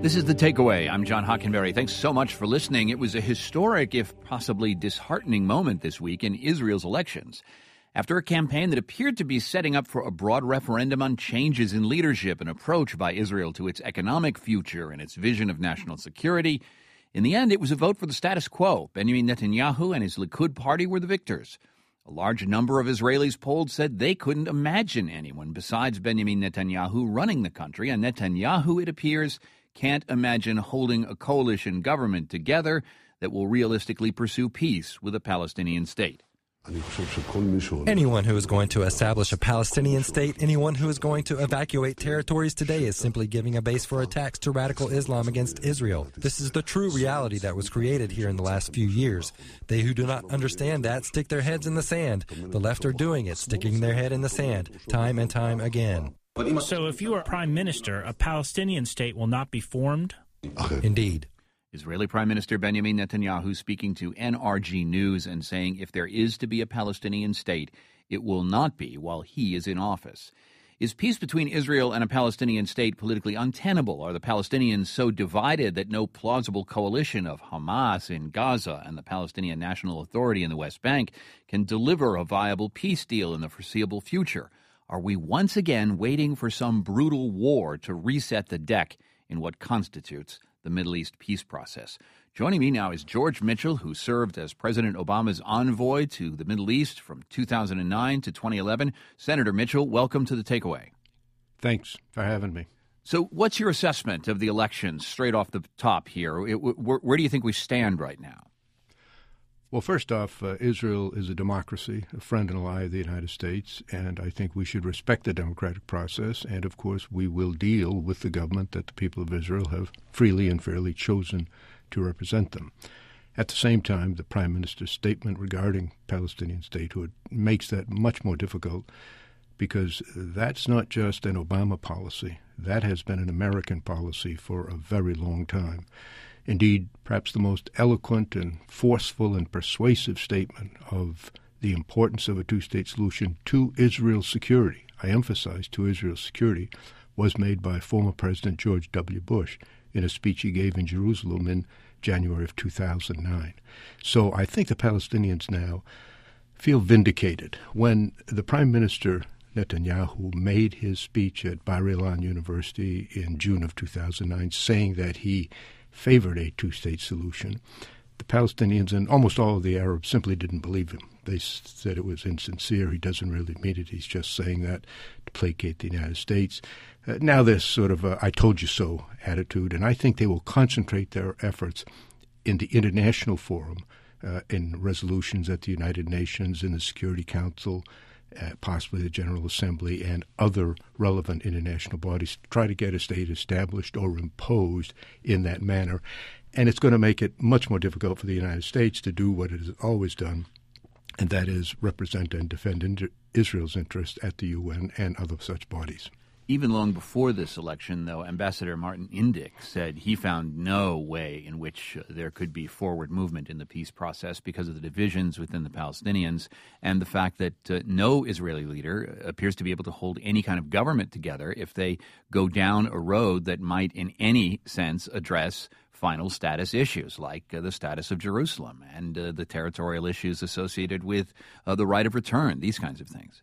This is The Takeaway. I'm John Hockenberry. Thanks so much for listening. It was a historic, if possibly disheartening moment this week in Israel's elections. After a campaign that appeared to be setting up for a broad referendum on changes in leadership and approach by Israel to its economic future and its vision of national security, in the end it was a vote for the status quo. Benjamin Netanyahu and his Likud party were the victors. A large number of Israelis polled said they couldn't imagine anyone besides Benjamin Netanyahu running the country, and Netanyahu, it appears, can't imagine holding a coalition government together that will realistically pursue peace with a Palestinian state. Anyone who is going to establish a Palestinian state, anyone who is going to evacuate territories today is simply giving a base for attacks to radical Islam against Israel. This is the true reality that was created here in the last few years. They who do not understand that stick their heads in the sand. The left are doing it, sticking their head in the sand, time and time again. So if you are prime minister, a Palestinian state will not be formed? Indeed. Israeli Prime Minister Benjamin Netanyahu speaking to NRG News and saying if there is to be a Palestinian state, it will not be while he is in office. Is peace between Israel and a Palestinian state politically untenable? Are the Palestinians so divided that no plausible coalition of Hamas in Gaza and the Palestinian National Authority in the West Bank can deliver a viable peace deal in the foreseeable future? Are we once again waiting for some brutal war to reset the deck in what constitutes the Middle East peace process? Joining me now is George Mitchell, who served as President Obama's envoy to the Middle East from 2009 to 2011. Senator Mitchell, welcome to The Takeaway. Thanks for having me. So what's your assessment of the elections straight off the top here? Where do you think we stand right now? Well, first off, Israel is a democracy, a friend and ally of the United States, and I think we should respect the democratic process. And, of course, we will deal with the government that the people of Israel have freely and fairly chosen to represent them. At the same time, the Prime Minister's statement regarding Palestinian statehood makes that much more difficult because that's not just an Obama policy. That has been an American policy for a very long time. Indeed, perhaps the most eloquent and forceful and persuasive statement of the importance of a two-state solution to Israel's security, I emphasize to Israel's security, was made by former President George W. Bush in a speech he gave in Jerusalem in January of 2009. So I think the Palestinians now feel vindicated. When the Prime Minister Netanyahu made his speech at Bar Ilan University in June of 2009 saying that he favored a two-state solution, the Palestinians and almost all of the Arabs simply didn't believe him. They said it was insincere. He doesn't really mean it. He's just saying that to placate the United States. Now there's sort of a I told you so attitude, and I think they will concentrate their efforts in the international forum, in resolutions at the United Nations, in the Security Council, possibly the General Assembly, and other relevant international bodies to try to get a state established or imposed in that manner. And it's going to make it much more difficult for the United States to do what it has always done, and that is represent and defend Israel's interest at the UN and other such bodies. Even long before this election, though, Ambassador Martin Indyk said he found no way in which there could be forward movement in the peace process because of the divisions within the Palestinians and the fact that no Israeli leader appears to be able to hold any kind of government together if they go down a road that might in any sense address final status issues like the status of Jerusalem and the territorial issues associated with the right of return, these kinds of things.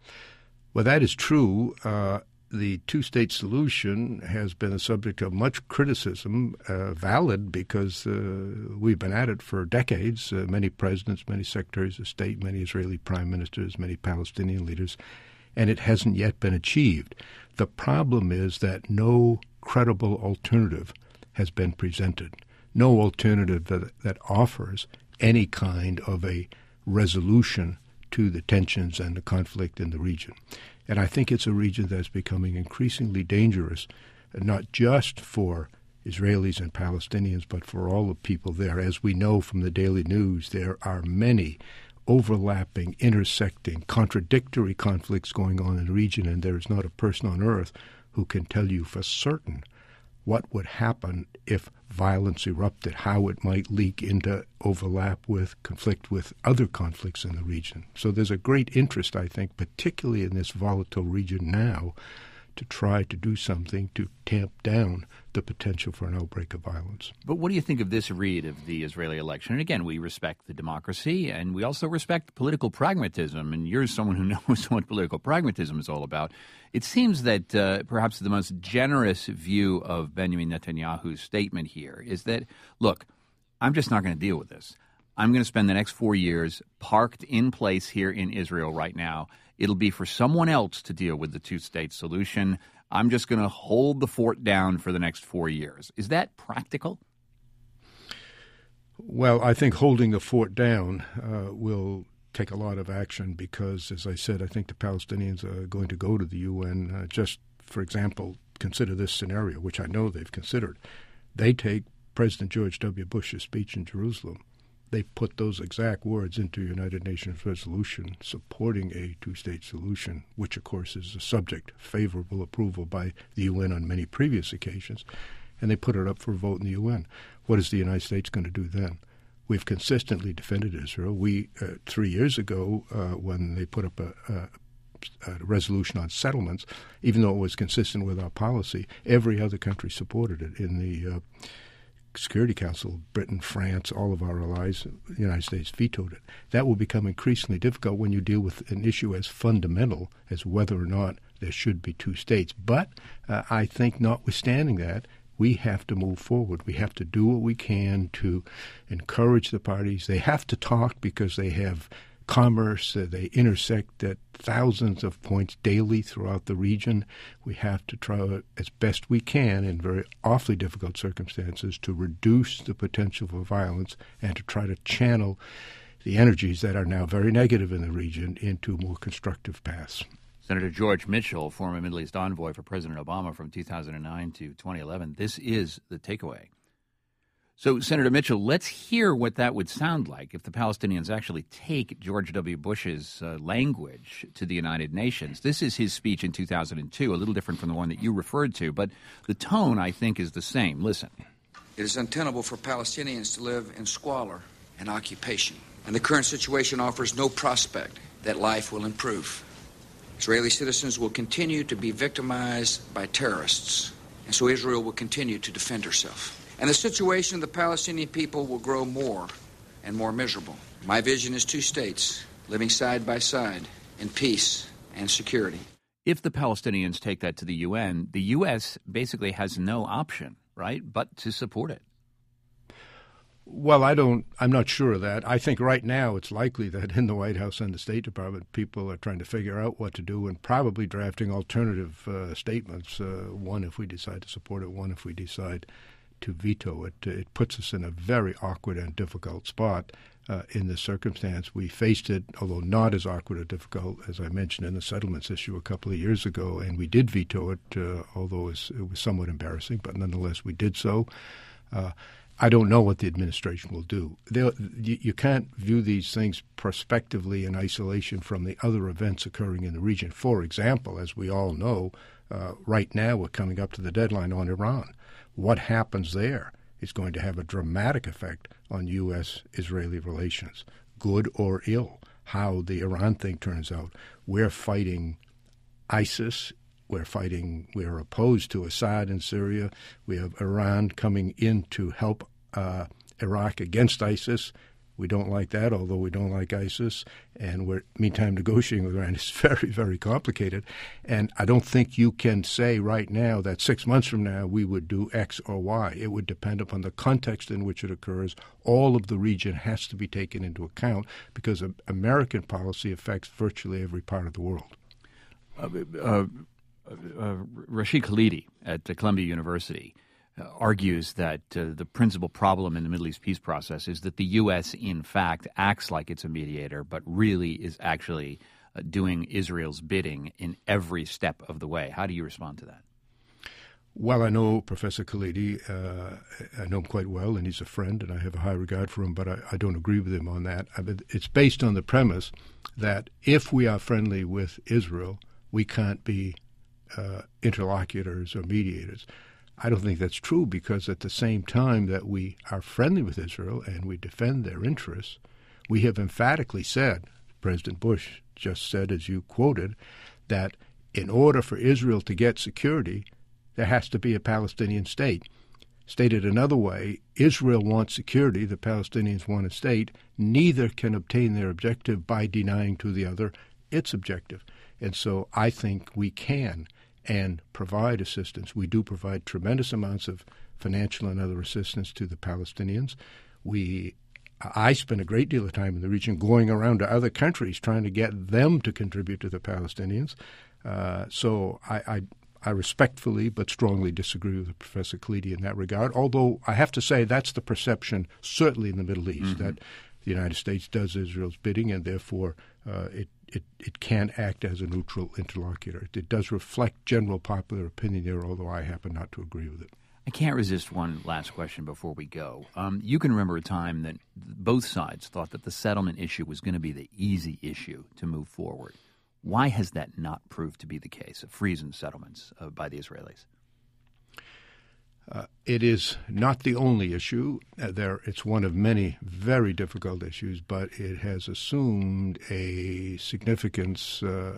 Well, that is true. The two-state solution has been a subject of much criticism, valid because we've been at it for decades. Many presidents, many secretaries of state, many Israeli prime ministers, many Palestinian leaders, and it hasn't yet been achieved. The problem is that no credible alternative has been presented, no alternative that offers any kind of a resolution to the tensions and the conflict in the region. And I think it's a region that's becoming increasingly dangerous, not just for Israelis and Palestinians, but for all the people there. As we know from the daily news, there are many overlapping, intersecting, contradictory conflicts going on in the region, and there is not a person on earth who can tell you for certain what would happen if violence erupted, how it might leak into overlap with, conflict with other conflicts in the region. So there's a great interest, I think, particularly in this volatile region now, to try to do something to tamp down the potential for an outbreak of violence. But what do you think of this read of the Israeli election? And again, we respect the democracy, and we also respect political pragmatism. And you're someone who knows what political pragmatism is all about. It seems that perhaps the most generous view of Benjamin Netanyahu's statement here is that, look, I'm just not going to deal with this. I'm going to spend the next 4 years parked in place here in Israel right now. It'll be for someone else to deal with the two-state solution. I'm just going to hold the fort down for the next 4 years. Is that practical? Well, I think holding the fort down will take a lot of action because, as I said, I think the Palestinians are going to go to the UN. Just, for example, consider this scenario, which I know they've considered. They take President George W. Bush's speech in Jerusalem. They put those exact words into a United Nations resolution supporting a two-state solution, which, of course, is a subject favorable approval by the UN on many previous occasions, and they put it up for a vote in the UN. What is the United States going to do then? We've consistently defended Israel. We, 3 years ago, when they put up a resolution on settlements, even though it was consistent with our policy, every other country supported it in the Security Council. Britain, France, all of our allies, the United States vetoed it. That will become increasingly difficult when you deal with an issue as fundamental as whether or not there should be two states. But I think notwithstanding that, we have to move forward. We have to do what we can to encourage the parties. They have to talk because they have commerce. They intersect at thousands of points daily throughout the region. We have to try as best we can in very awfully difficult circumstances to reduce the potential for violence and to try to channel the energies that are now very negative in the region into more constructive paths. Senator George Mitchell, former Middle East envoy for President Obama from 2009 to 2011. This is the takeaway. So, Senator Mitchell, let's hear what that would sound like if the Palestinians actually take George W. Bush's language to the United Nations. This is his speech in 2002, a little different from the one that you referred to, but the tone, I think, is the same. Listen. It is untenable for Palestinians to live in squalor and occupation, and the current situation offers no prospect that life will improve. Israeli citizens will continue to be victimized by terrorists, and so Israel will continue to defend herself. And the situation of the Palestinian people will grow more and more miserable. My vision is two states living side by side in peace and security. If the Palestinians take that to the UN, the U.S. basically has no option, right, but to support it. Well, I'm not sure of that. I think right now it's likely that in the White House and the State Department, people are trying to figure out what to do and probably drafting alternative statements, one if we decide to support it, one if we decide to veto it. It puts us in a very awkward and difficult spot in this circumstance. We faced it, although not as awkward or difficult as I mentioned in the settlements issue a couple of years ago, and we did veto it, although it was somewhat embarrassing, but nonetheless we did so. I don't know what the administration will do. You can't view these things prospectively in isolation from the other events occurring in the region. For example, as we all know, right now we're coming up to the deadline on Iran. What happens there is going to have a dramatic effect on U.S.-Israeli relations, good or ill. How the Iran thing turns out. We're fighting ISIS. We're opposed to Assad in Syria. We have Iran coming in to help Iraq against ISIS. We don't like that, although we don't like ISIS. And meantime, negotiating with Iran is very, very complicated. And I don't think you can say right now that 6 months from now we would do X or Y. It would depend upon the context in which it occurs. All of the region has to be taken into account because American policy affects virtually every part of the world. Rashid Khalidi at Columbia University argues that the principal problem in the Middle East peace process is that the U.S., in fact, acts like it's a mediator, but really is actually doing Israel's bidding in every step of the way. How do you respond to that? Well, I know Professor Khalidi. I know him quite well, and he's a friend, and I have a high regard for him, but I don't agree with him on that. It's based on the premise that if we are friendly with Israel, we can't be interlocutors or mediators. I don't think that's true because at the same time that we are friendly with Israel and we defend their interests, we have emphatically said, President Bush just said, as you quoted, that in order for Israel to get security, there has to be a Palestinian state. Stated another way, Israel wants security, the Palestinians want a state. Neither can obtain their objective by denying to the other its objective. And so I think we can and provide assistance. We do provide tremendous amounts of financial and other assistance to the Palestinians. I spend a great deal of time in the region going around to other countries trying to get them to contribute to the Palestinians. So I respectfully but strongly disagree with Professor Khalidi in that regard, although I have to say that's the perception, certainly in the Middle East, that the United States does Israel's bidding and therefore it can act as a neutral interlocutor. It does reflect general popular opinion there, although I happen not to agree with it. I can't resist one last question before we go. You can remember a time that both sides thought that the settlement issue was going to be the easy issue to move forward. Why has that not proved to be the case, of freezing settlements by the Israelis? It is not the only issue. It's one of many very difficult issues, but it has assumed a significance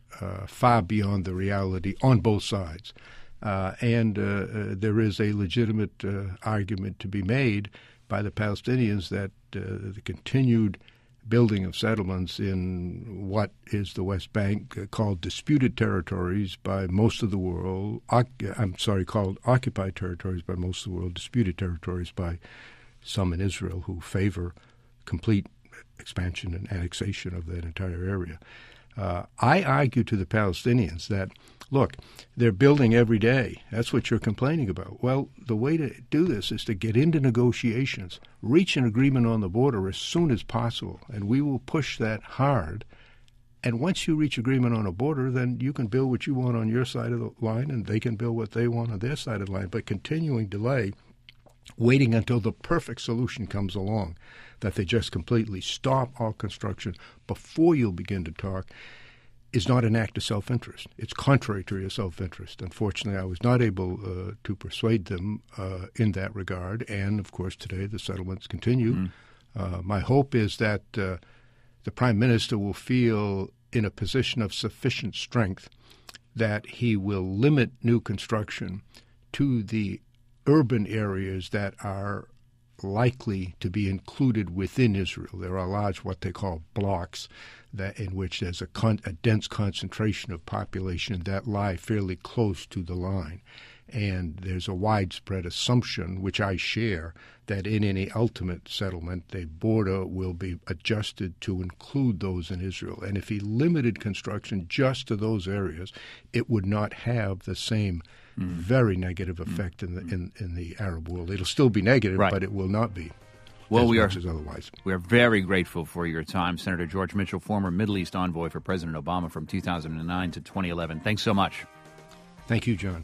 far beyond the reality on both sides. And there is a legitimate argument to be made by the Palestinians that the continued building of settlements in what is the West Bank called disputed territories by most of the world, called occupied territories by most of the world, disputed territories by some in Israel who favor complete expansion and annexation of that entire area. I argue to the Palestinians that, look, they're building every day. That's what you're complaining about. Well, the way to do this is to get into negotiations, reach an agreement on the border as soon as possible, and we will push that hard. And once you reach agreement on a border, then you can build what you want on your side of the line, and they can build what they want on their side of the line. But continuing delay, waiting until the perfect solution comes along, that they just completely stop all construction before you'll begin to talk, is not an act of self-interest. It's contrary to your self-interest. Unfortunately, I was not able to persuade them in that regard, and, of course, today the settlements continue. My hope is that the Prime Minister will feel in a position of sufficient strength that he will limit new construction to the urban areas that are likely to be included within Israel. There are large, what they call blocks, in which there's a dense concentration of population that lie fairly close to the line. And there's a widespread assumption, which I share, that in any ultimate settlement, the border will be adjusted to include those in Israel. And if he limited construction just to those areas, it would not have the same very negative effect in the Arab world. It'll still be negative, right, but it will not be as much as otherwise. We are very grateful for your time. Senator George Mitchell, former Middle East envoy for President Obama from 2009 to 2011. Thanks so much. Thank you, John.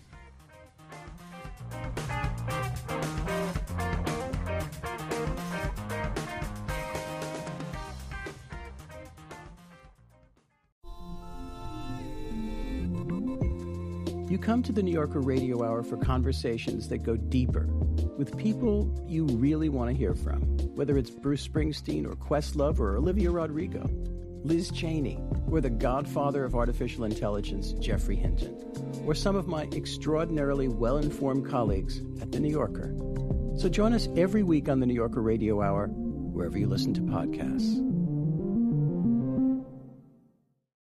You come to the New Yorker Radio Hour for conversations that go deeper with people you really want to hear from, whether it's Bruce Springsteen or Questlove or Olivia Rodrigo, Liz Cheney, or the godfather of artificial intelligence, Geoffrey Hinton, or some of my extraordinarily well-informed colleagues at The New Yorker. So join us every week on the New Yorker Radio Hour, wherever you listen to podcasts.